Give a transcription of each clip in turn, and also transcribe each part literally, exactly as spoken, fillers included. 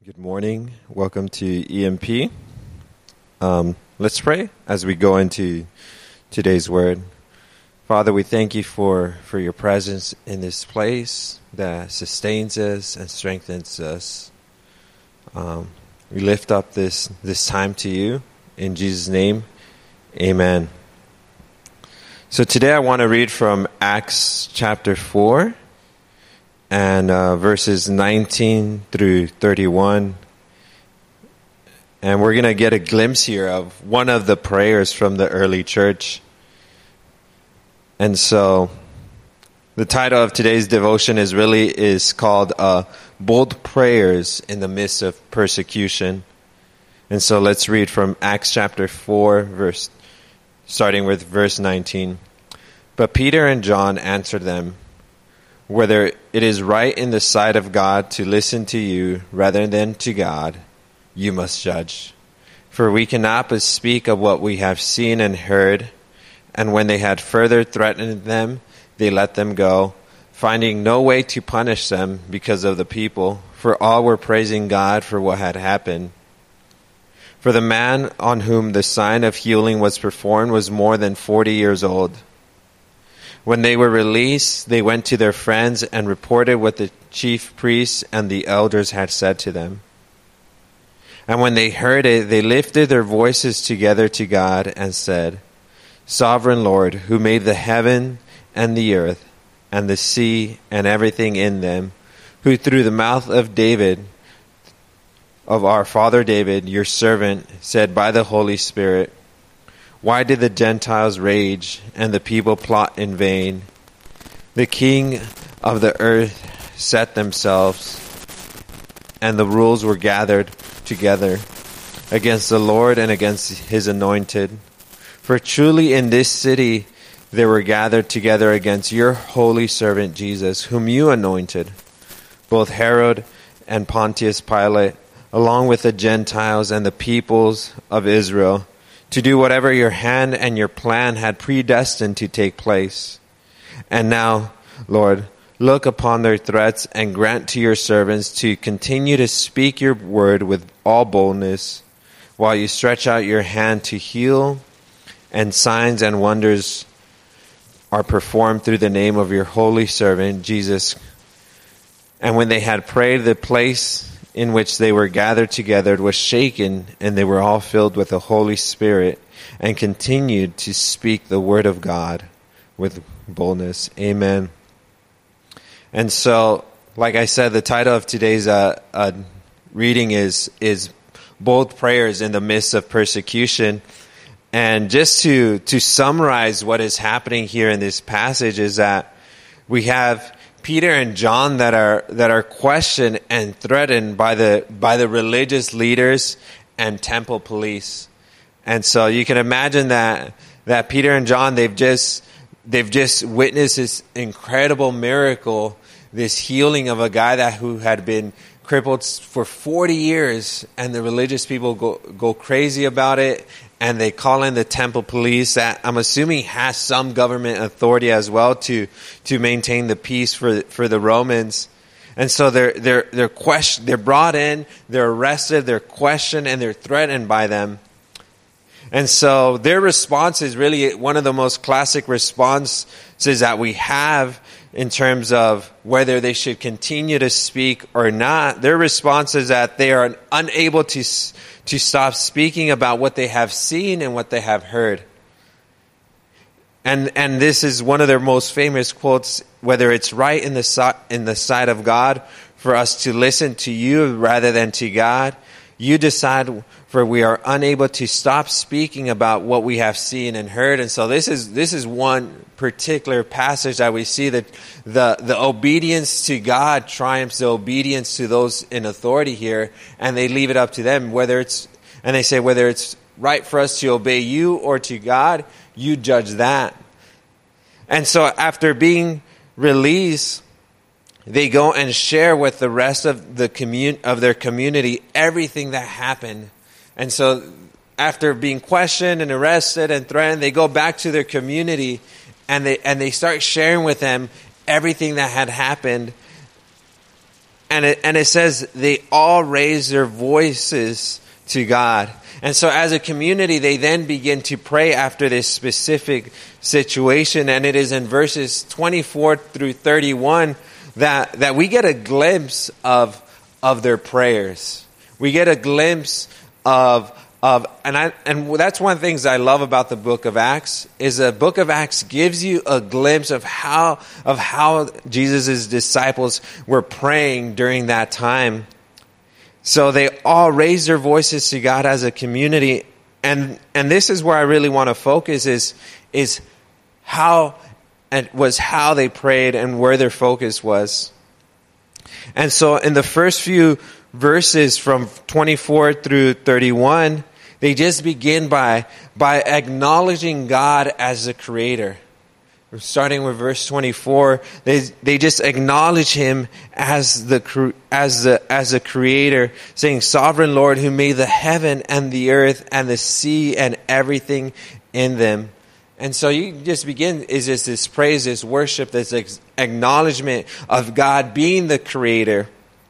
Good morning. Welcome to E M P. Um, let's pray as we go into today's word. Father, we thank you for, for your presence in this place that sustains us and strengthens us. Um, we lift up this, this time to you. In Jesus' name, amen. So today I want to read from Acts chapter four. And uh, verses nineteen through thirty-one. And we're going to get a glimpse here of one of the prayers from the early church. And so the title of today's devotion is really is called uh, Bold Prayers in the Midst of Persecution. And so let's read from Acts chapter four, verse, starting with verse nineteen. But Peter and John answered them, whether it is right in the sight of God to listen to you rather than to God, you must judge. For we cannot but speak of what we have seen and heard. And when they had further threatened them, they let them go, finding no way to punish them because of the people, for all were praising God for what had happened. For the man on whom the sign of healing was performed was more than forty years old. When they were released, they went to their friends and reported what the chief priests and the elders had said to them. And when they heard it, they lifted their voices together to God and said, Sovereign Lord, who made the heaven and the earth and the sea and everything in them, who through the mouth of David, of our father David, your servant, said by the Holy Spirit, why did the Gentiles rage and the people plot in vain? The king of the earth set themselves, and the rules were gathered together against the Lord and against his anointed. For truly in this city they were gathered together against your holy servant Jesus, whom you anointed, both Herod and Pontius Pilate, along with the Gentiles and the peoples of Israel, to do whatever your hand and your plan had predestined to take place. And now, Lord, look upon their threats and grant to your servants to continue to speak your word with all boldness, while you stretch out your hand to heal, and signs and wonders are performed through the name of your holy servant, Jesus. And when they had prayed, the place in which they were gathered together was shaken, and they were all filled with the Holy Spirit and continued to speak the word of God with boldness. Amen. And so, like I said, the title of today's uh, uh, reading is is Bold Prayers in the Midst of Persecution. And just to to summarize what is happening here in this passage is that we have Peter and John that are that are questioned and threatened by the by the religious leaders and temple police. And so you can imagine that that Peter and John they've just they've just witnessed this incredible miracle, this healing of a guy that who had been crippled for forty years, and the religious people go go crazy about it. And they call in the temple police that I'm assuming has some government authority as well to to maintain the peace for for the Romans. And so they're they're they're question they're brought in, they're arrested, they're questioned, and they're threatened by them. And so their response is really one of the most classic responses that we have in terms of whether they should continue to speak or not. Their response is that they are unable to to stop speaking about what they have seen and what they have heard. And and this is one of their most famous quotes, whether it's right in the in the sight of God for us to listen to you rather than to God, you decide, for we are unable to stop speaking about what we have seen and heard. And so this is this is one particular passage that we see that the the obedience to God triumphs the obedience to those in authority here, and they leave it up to them whether it's and they say whether it's right for us to obey you or to God, you judge that. And so after being released, they go and share with the rest of the commun- of their community everything that happened. And so after being questioned and arrested and threatened, they go back to their community and they and they start sharing with them everything that had happened. and it, and it says they all raised their voices to God. And so as a community, they then begin to pray after this specific situation. And it is in verses twenty-four through thirty-one that, that we get a glimpse of, of their prayers. We get a glimpse of, of and I, and that's one of the things I love about the book of Acts, is the book of Acts gives you a glimpse of how, of how Jesus' disciples were praying during that time. So they all raised their voices to God as a community. And and this is where I really want to focus is, is how, and was how they prayed and where their focus was. And so in the first few verses from twenty-four through thirty-one, they just begin by, by acknowledging God as the creator. Starting with verse twenty-four, they they just acknowledge him as the as the as a creator, saying, "Sovereign Lord, who made the heaven and the earth and the sea and everything in them." And so you just begin is just this praise, this worship, this acknowledgement of God being the creator,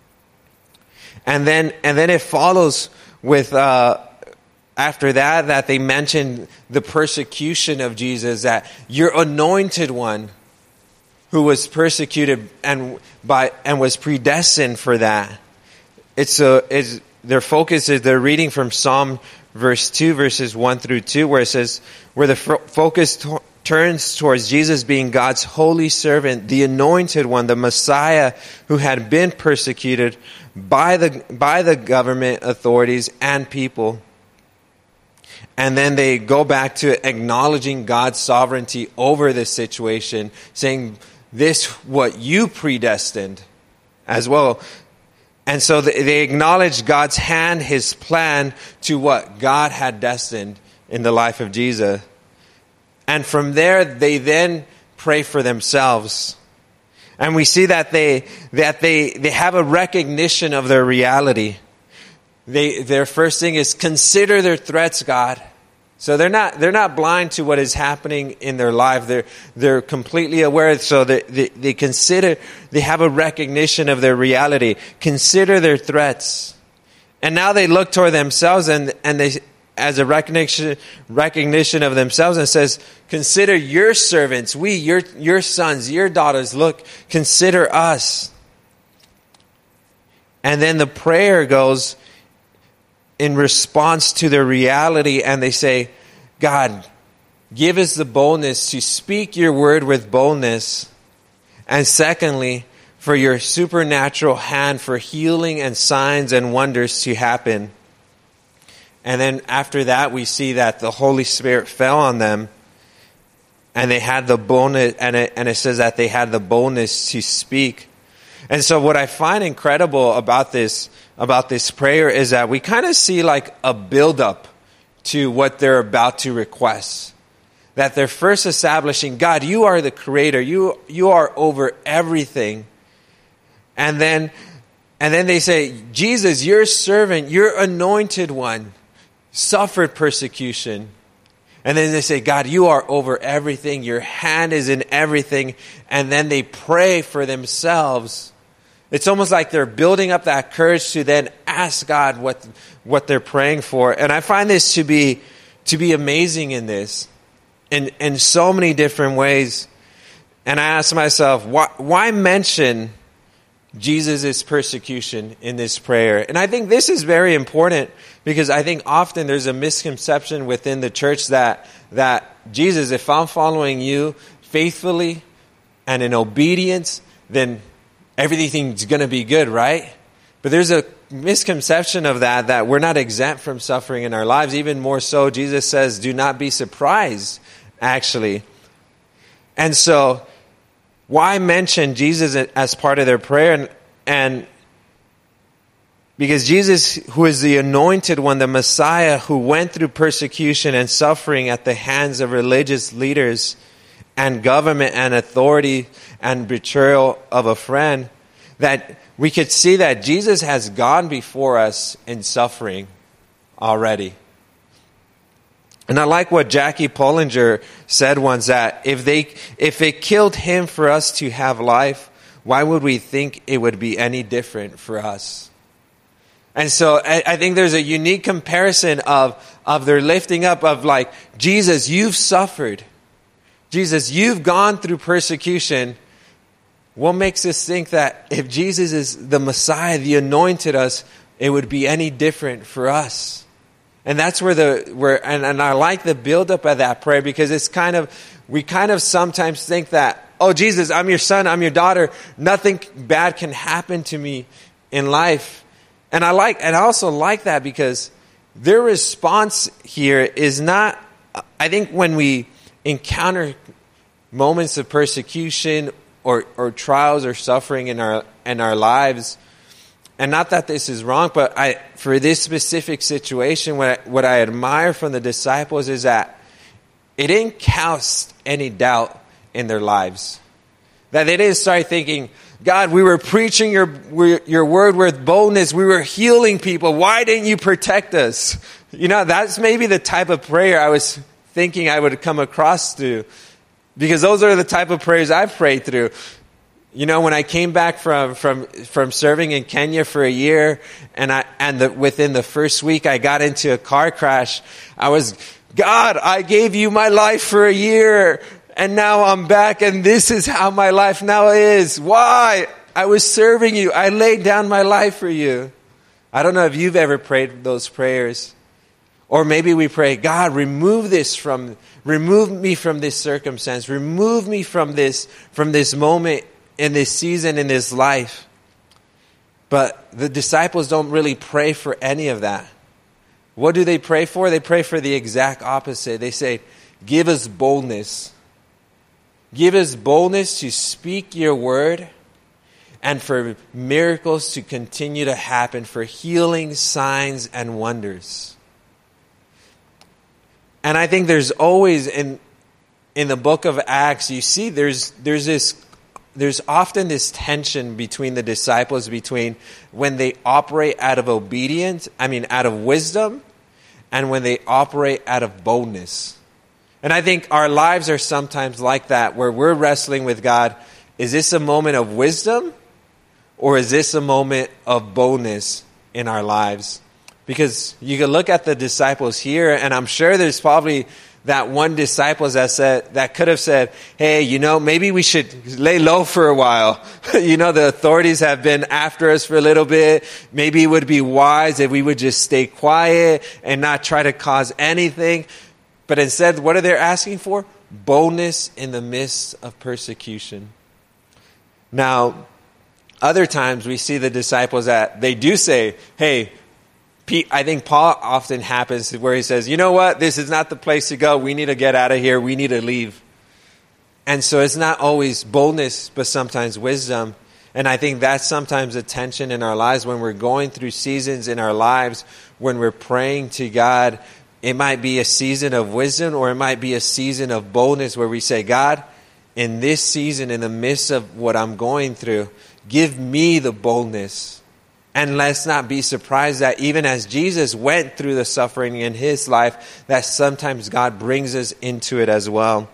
and then and then it follows with. Uh, After that, that they mentioned the persecution of Jesus, that your anointed one who was persecuted and by and was predestined for that. It's a it's their focus is they're reading from Psalm verse two, verses one through two, where it says where the fo- focus t- turns towards Jesus being God's holy servant, the anointed one, the Messiah who had been persecuted by the by the government authorities and people. And then they go back to acknowledging God's sovereignty over this situation, saying, this what you predestined as well. And so they acknowledge God's hand, his plan to what God had destined in the life of Jesus. And from there, they then pray for themselves. And we see that they that they, they have a recognition of their reality. They, their first thing is consider their threats, God. So they're not they're not blind to what is happening in their life. They're they're completely aware. So they, they they consider they have a recognition of their reality. Consider their threats, and now they look toward themselves and and they as a recognition recognition of themselves and says, consider your servants, we your your sons, your daughters. Look, consider us. And then the prayer goes in response to their reality, and they say, God, give us the boldness to speak your word with boldness. And secondly, for your supernatural hand for healing and signs and wonders to happen. And then after that, we see that the Holy Spirit fell on them, and they had the boldness, and it, and it says that they had the boldness to speak. And so what I find incredible about this about this prayer is that we kind of see like a build-up to what they're about to request. That they're first establishing, God, you are the creator. You you are over everything. And then and then they say, Jesus, your servant, your anointed one, suffered persecution. And then they say, God, you are over everything. Your hand is in everything. And then they pray for themselves. It's almost like they're building up that courage to then ask God what what they're praying for. And I find this to be to be amazing in this, in in so many different ways. And I ask myself, why why mention Jesus' persecution in this prayer? And I think this is very important because I think often there's a misconception within the church that that Jesus, if I'm following you faithfully and in obedience, then everything's going to be good, right? But there's a misconception of that, that we're not exempt from suffering in our lives. Even more so, Jesus says, do not be surprised, actually. And so, why mention Jesus as part of their prayer? And, and because Jesus, who is the anointed one, the Messiah, who went through persecution and suffering at the hands of religious leaders and government and authority and betrayal of a friend, that we could see that Jesus has gone before us in suffering already. And I like what Jackie Pullinger said once, that if they if it killed him for us to have life, why would we think it would be any different for us? And so I, I think there's a unique comparison of, of their lifting up of like, Jesus, you've suffered. Jesus, you've gone through persecution. What makes us think that if Jesus is the Messiah, the anointed us, it would be any different for us? And that's where the, where, and, and I like the buildup of that prayer, because it's kind of, we kind of sometimes think that, oh, Jesus, I'm your son, I'm your daughter. Nothing bad can happen to me in life. And I like, and I also like that because their response here is not, I think when we encounter moments of persecution or, or trials or suffering in our, in our lives, and not that this is wrong, but I, for this specific situation, what I, what I admire from the disciples is that it didn't cast any doubt in their lives. That they didn't start thinking, God, we were preaching your, your word with boldness. We were healing people. Why didn't you protect us? You know, that's maybe the type of prayer I was thinking I would come across to. Because those are the type of prayers I've prayed through. You know, when I came back from, from, from serving in Kenya for a year, and I, and the, within the first week I got into a car crash, I was, God, I gave you my life for a year, and now I'm back, and this is how my life now is. Why? I was serving you. I laid down my life for you. I don't know if you've ever prayed those prayers. Or maybe we pray, God, remove this from, remove me from this circumstance. Remove me from this, from this moment in this season in this life. But the disciples don't really pray for any of that. What do they pray for? They pray for the exact opposite. They say, give us boldness. Give us boldness to speak your word, and for miracles to continue to happen, for healing, signs, and wonders. And I think there's always in in the book of Acts, you see there's there's this there's often this tension between the disciples between when they operate out of obedience, I mean out of wisdom, and when they operate out of boldness. And I think our lives are sometimes like that, where we're wrestling with God. Is this a moment of wisdom, or is this a moment of boldness in our lives? Because you can look at the disciples here, and I'm sure there's probably that one disciple that said, that could have said, hey, you know, maybe we should lay low for a while. You know, the authorities have been after us for a little bit. Maybe it would be wise if we would just stay quiet and not try to cause anything. But instead, what are they asking for? Boldness in the midst of persecution. Now, other times we see the disciples that they do say, hey, Pete, I think Paul often happens where he says, you know what, this is not the place to go. We need to get out of here. We need to leave. And so it's not always boldness, but sometimes wisdom. And I think that's sometimes a tension in our lives when we're going through seasons in our lives, when we're praying to God. It might be a season of wisdom, or it might be a season of boldness where we say, God, in this season, in the midst of what I'm going through, give me the boldness. And let's not be surprised that even as Jesus went through the suffering in his life, that sometimes God brings us into it as well.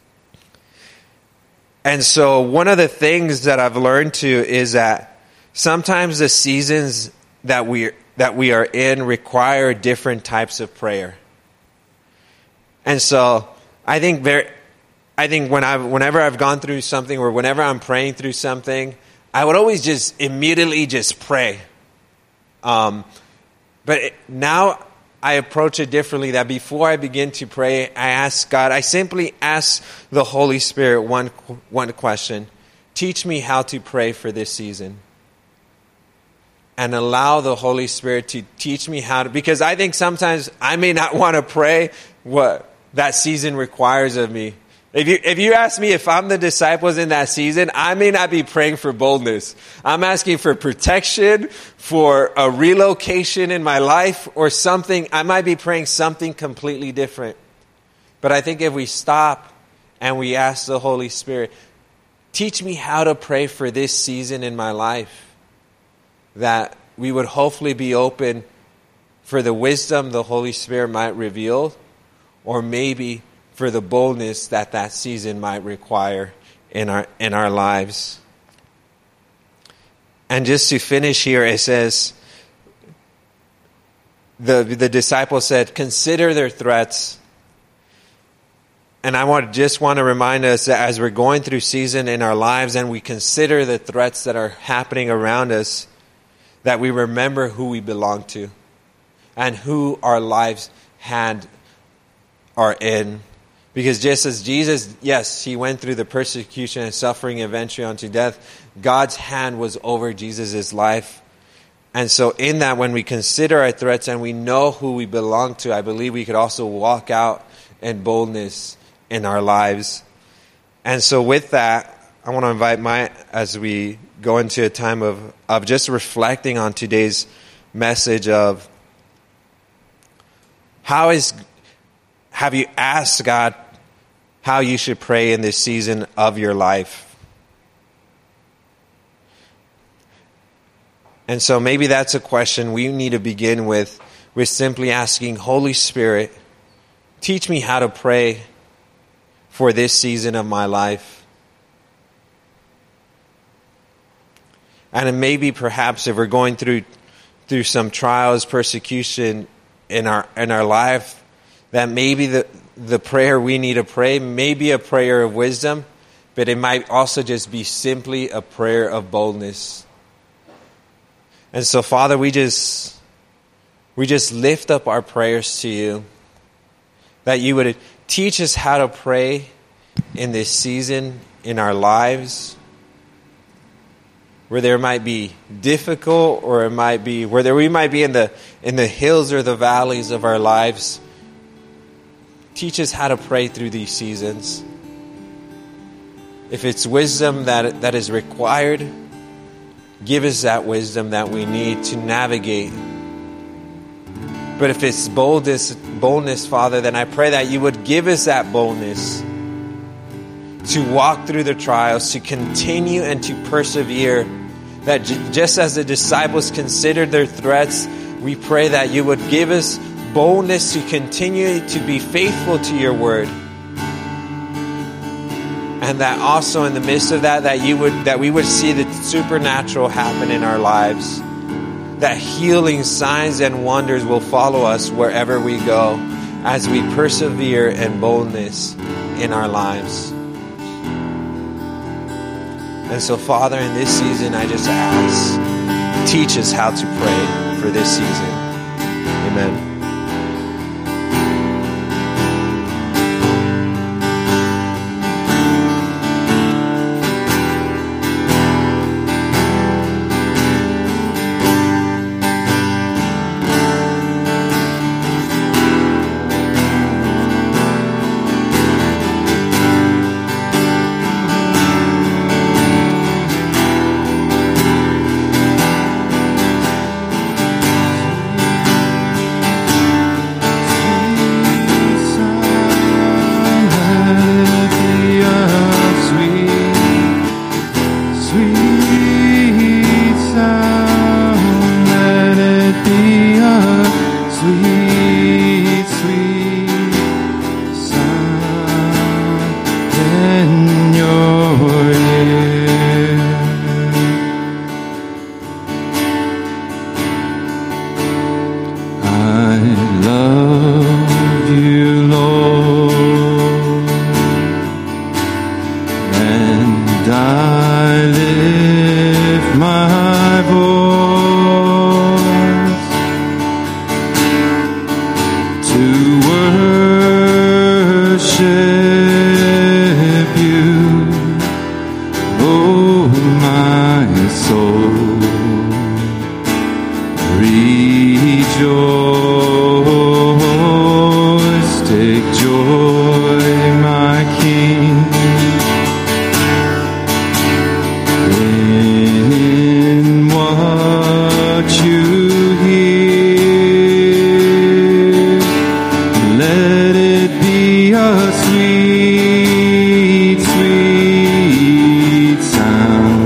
And so one of the things that I've learned too is that sometimes the seasons that we that we are in require different types of prayer. And so I think very, I think when I've, whenever I've gone through something, or whenever I'm praying through something, I would always just immediately just pray. Um, but it, now I approach it differently, that before I begin to pray, I ask God, I simply ask the Holy Spirit one, one question. Teach me how to pray for this season. And allow the Holy Spirit to teach me how to, because I think sometimes I may not want to pray what that season requires of me. If you if you ask me if I'm the disciples in that season, I may not be praying for boldness. I'm asking for protection, for a relocation in my life, or something. I might be praying something completely different. But I think if we stop and we ask the Holy Spirit, teach me how to pray for this season in my life, that we would hopefully be open for the wisdom the Holy Spirit might reveal, or maybe for the boldness that that season might require in our in our lives. And just to finish here, it says, the, the disciple said, consider their threats. And I want just want to remind us that as we're going through season in our lives and we consider the threats that are happening around us, that we remember who we belong to and who our lives had are in. Because just as Jesus, yes, he went through the persecution and suffering eventually unto death, God's hand was over Jesus' life. And so in that, when we consider our threats and we know who we belong to, I believe we could also walk out in boldness in our lives. And so with that, I want to invite my, as we go into a time of, of just reflecting on today's message of how is, have you asked God how you should pray in this season of your life? And so maybe that's a question we need to begin with, with simply asking, Holy Spirit, teach me how to pray for this season of my life. And maybe perhaps if we're going through through some trials, persecution in our in our life, that maybe the the prayer we need to pray may be a prayer of wisdom, but it might also just be simply a prayer of boldness. And so, Father, we just we just lift up our prayers to you, that you would teach us how to pray in this season in our lives, where there might be difficult, or it might be where there, we might be in the in the hills or the valleys of our lives. Teach us how to pray through these seasons. If it's wisdom that that is required, give us that wisdom that we need to navigate. But if it's boldness, boldness, Father, then I pray that you would give us that boldness to walk through the trials, to continue and to persevere. That j- just as the disciples considered their threats, we pray that you would give us boldness to continue to be faithful to your word. And that also in the midst of that, that you would, that we would see the supernatural happen in our lives. That healing signs and wonders will follow us wherever we go as we persevere in boldness in our lives. And so, Father, in this season, I just ask, teach us how to pray for this season. Amen.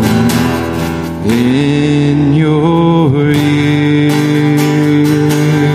In your ear.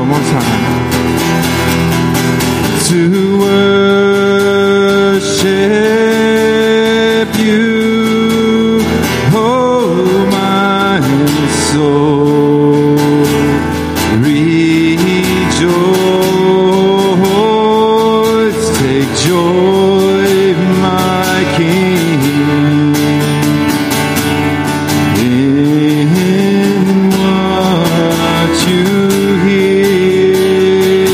one more time. To worship you, oh my soul, rejoice, take joy, my King, in what you hear.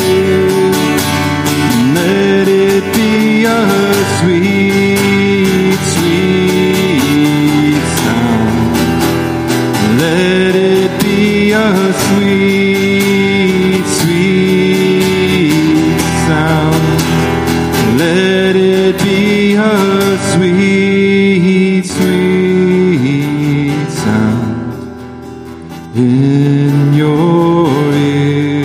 Let it be a sweet, sweet sound. Let it be a sweet, sweet sound. Let it be a sweet, sweet sound in your ear.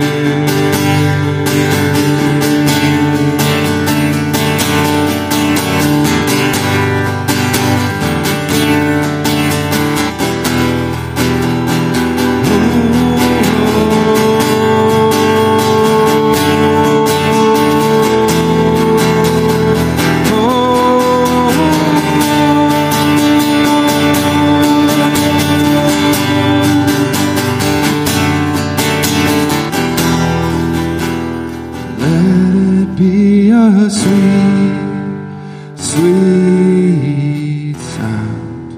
Be a sweet, sweet sound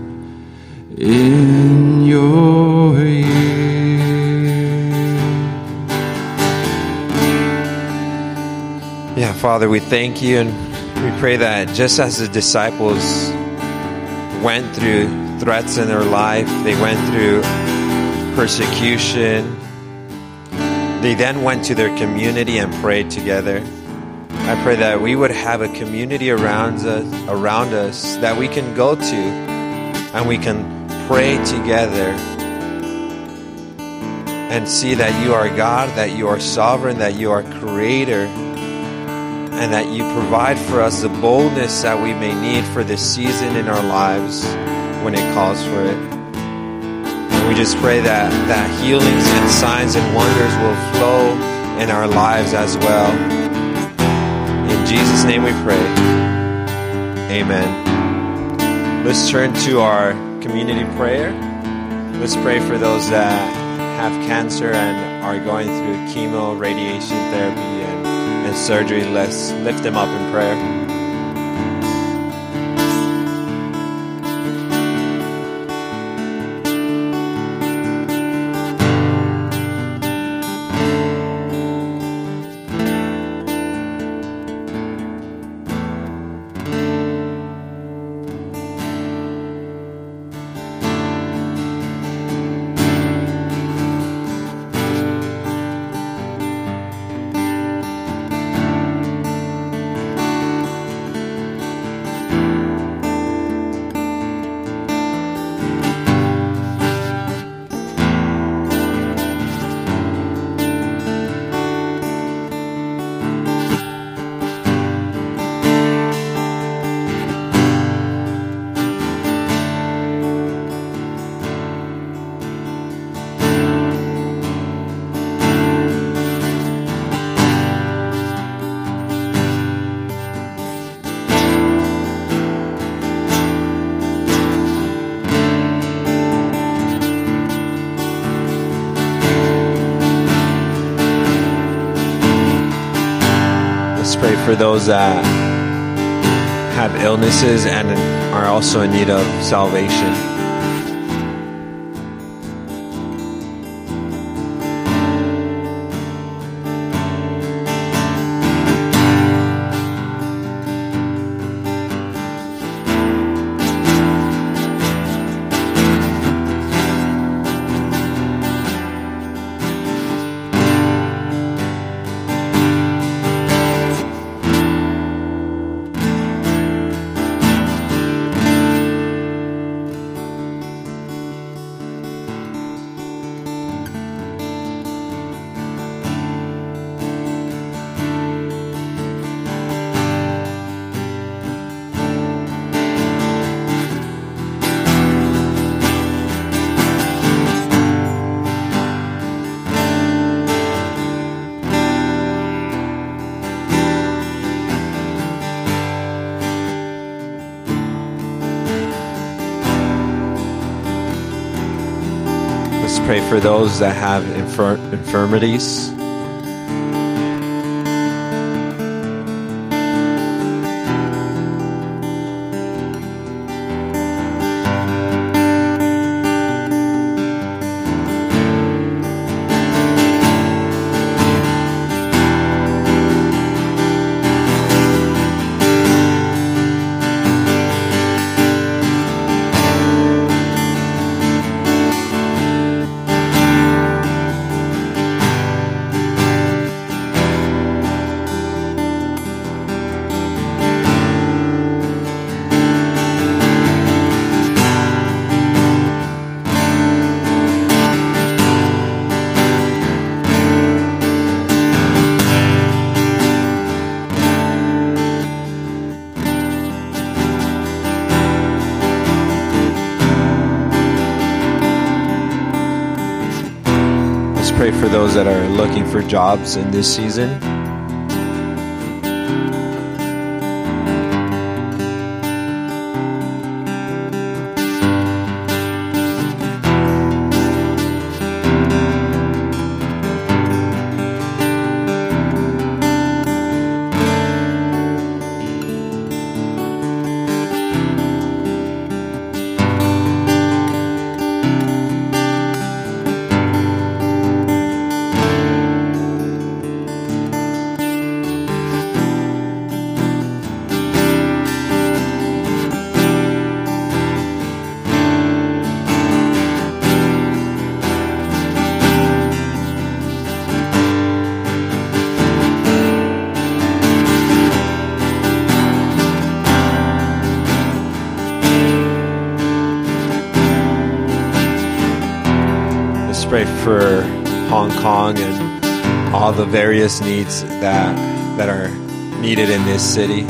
in your ear. Yeah, Father, we thank you and we pray that just as the disciples went through threats in their life, they went through persecution, they then went to their community and prayed together. I pray that we would have a community around us, around us that we can go to and we can pray together and see that you are God, that you are sovereign, that you are creator, and that you provide for us the boldness that we may need for this season in our lives when it calls for it. And we just pray that, that healings and signs and wonders will flow in our lives as well. In Jesus' name we pray. Amen. Let's turn to our community prayer. Let's pray for those that have cancer and are going through chemo, radiation therapy, and, and surgery. Let's lift them up in prayer. Pray for those that have illnesses and are also in need of salvation. pray for those that have infir- infirmities. Pray for those that are looking for jobs in this season. Pray for Hong Kong and all the various needs that that are needed in this city.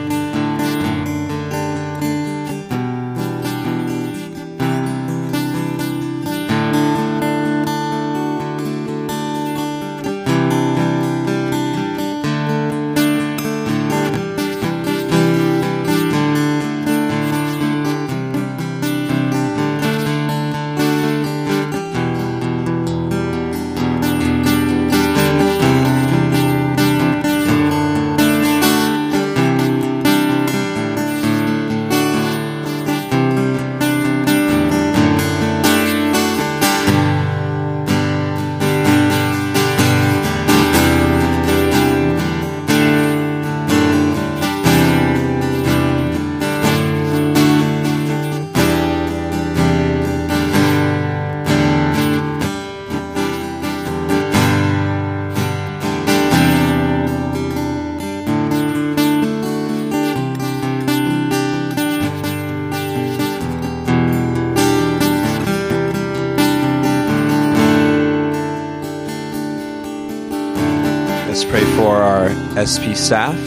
Let's pray for our S P staff.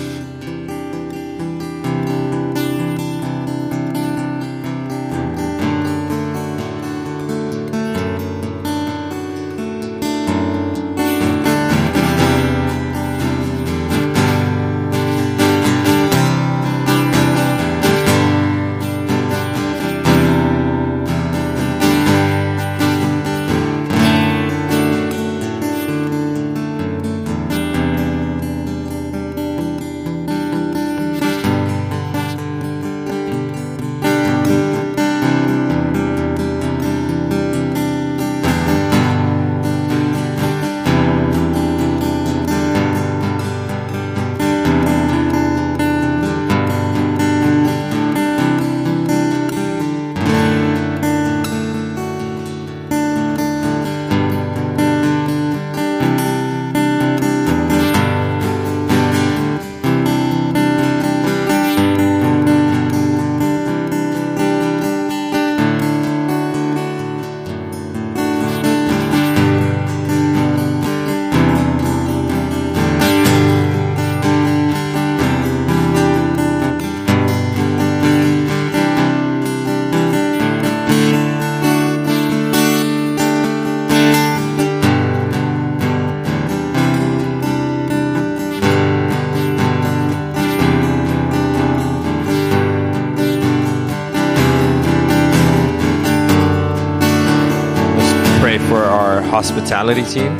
hospitality team.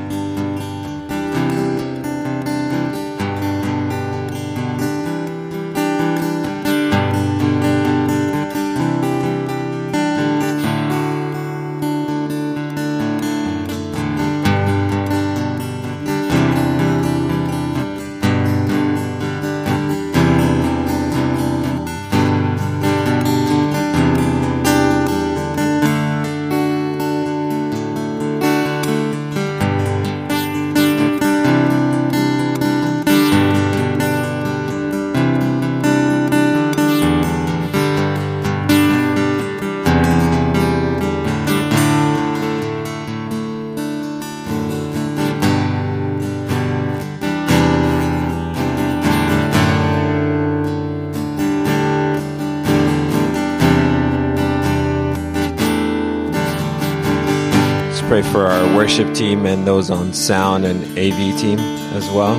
Pray for our worship team and those on sound and A V team as well.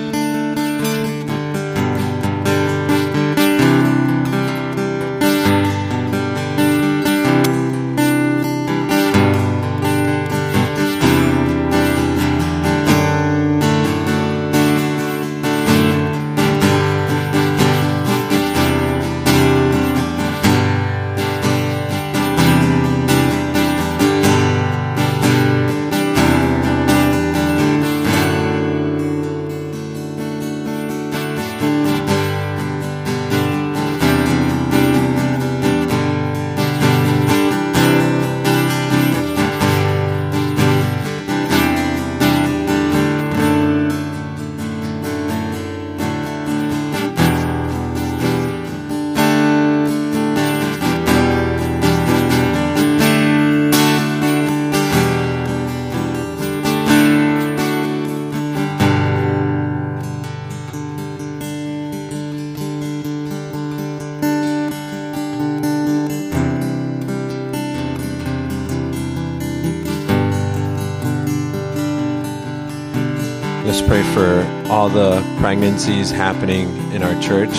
Let's pray for all the pregnancies happening in our church.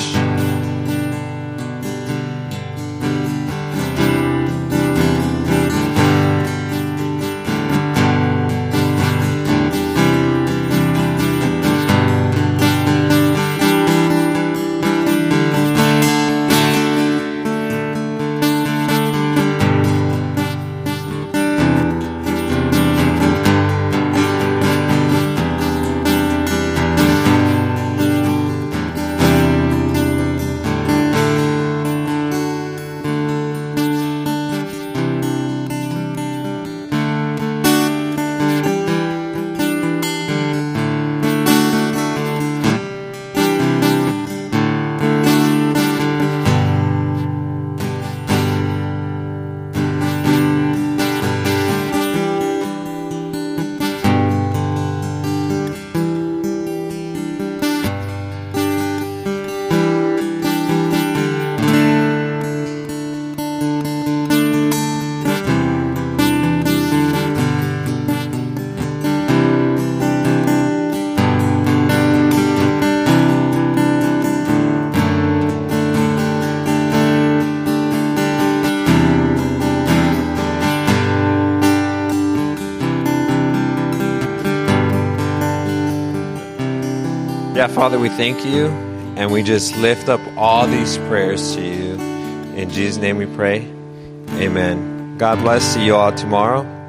Yeah, Father, we thank you, and we just lift up all these prayers to you. In Jesus' name we pray. Amen. God bless. See you all tomorrow.